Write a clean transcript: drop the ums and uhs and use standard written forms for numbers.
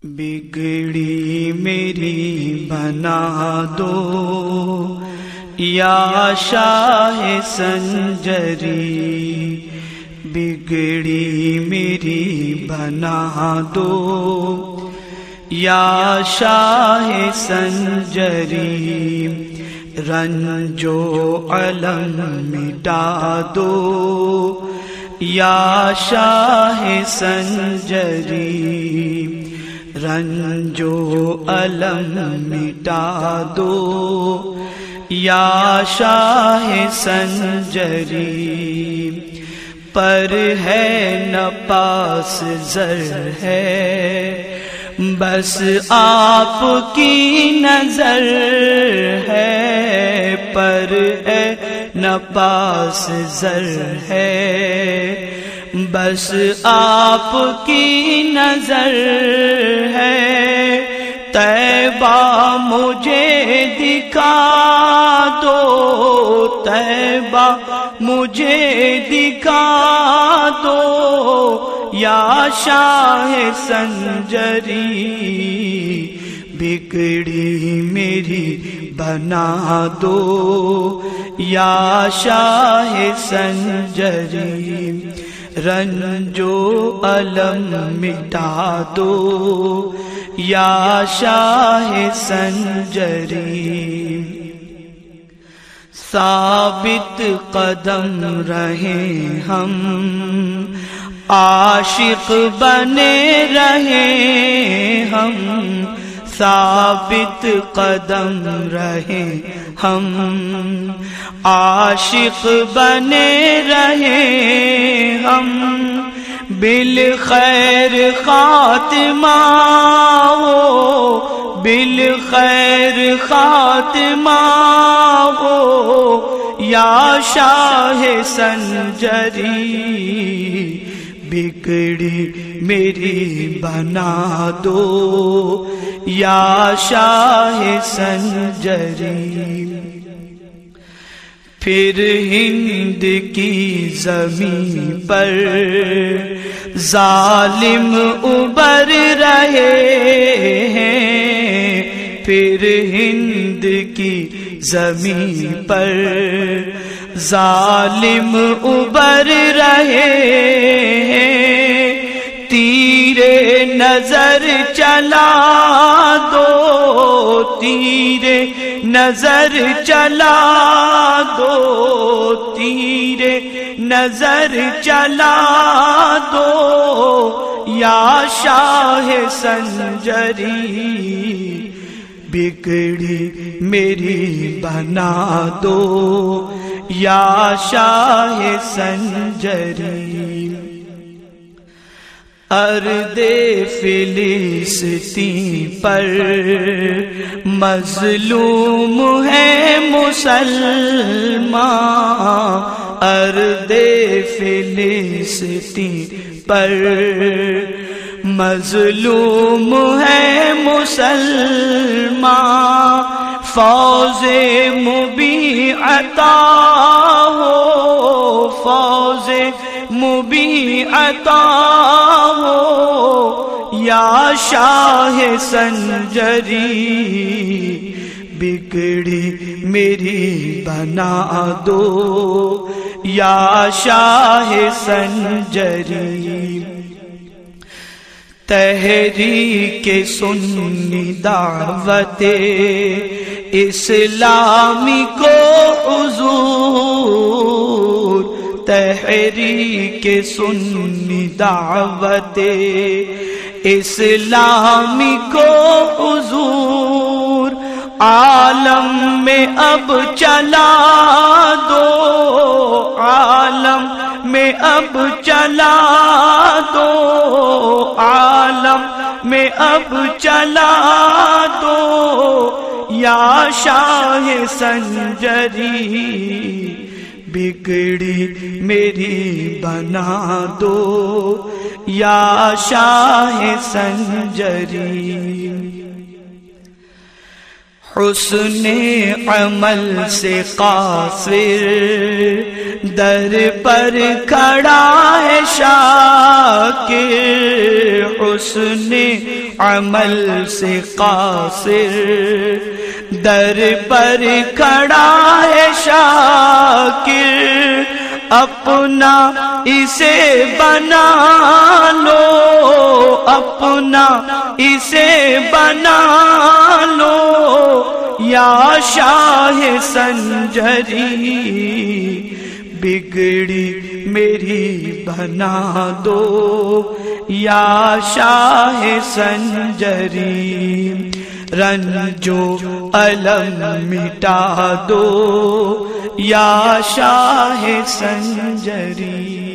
بگڑی میری بنا دو یا شاہ سنجری، بگڑی میری بنا دو یا شاہ سنجری، رنج و علم مٹا دو یا شاہ سنجری، رنج و علم مٹا دو یا شاہ سنجری، پر ہے نہ پاس زر ہے بس آپ کی نظر ہے، پر ہے نہ پاس زر ہے بس آپ کی نظر ہے، طیبہ مجھے دکھا دو، طیبہ مجھے دکھا دو یا شاہ سنجری، بگڑی میری بنا دو یا شاہ سنجری، رنج و علم مٹا دو یا شاہ سنجری، ثابت قدم رہیں ہم عاشق بنے رہیں ہم، ثابت قدم رہیں ہم عاشق بنے رہیں ہم، بالخیر خاتمہ ہو، بالخیر خاتمہ ہو یا شاہ سنجری، بگڑی میری بنا دو یا شاہ سنجری، پھر ہند کی زمین پر ظالم ابر رہے ہیں، پھر ہند کی زمین پر ظالم ابر رہے ہیں، تیرے نظر چلا دو، تیرے نظر چلا دو، تیرے نظر چلا دو یا شاہ سنجری، بگڑی میری بنا دو یا شاہ سنجری، ارض فلسطین پر مظلوم ہے مسلمان، ارض فلسطین پر مظلوم ہے مسلمان، فوز مبین عطا ہو، فوز مبین عطا ہو یا شاہ سنجری، بگڑی میری بنا دو یا شاہ سنجری، تحریک سنی دعوت اسلامی کو حضور، تحریک سنی دعوت اسلامی کو حضور، عالم میں اب چلا دو، عالم میں اب چلا دو، عالم میں اب چلا دو یا شاہ سنجری، بگڑی میری بنا دو یا شاہ سنجری، حسن عمل سے قاصر در پر کھڑا ہے شاکر، حسن عمل سے قاصر در پر کھڑا ہے شاکر، اپنا اسے بنا لو، اپنا اسے بنا لو یا شاہ سنجری، بگڑی میری بنا دو یا شاہ سنجری، رنج و الم مٹا دو یا شاہ سنجری۔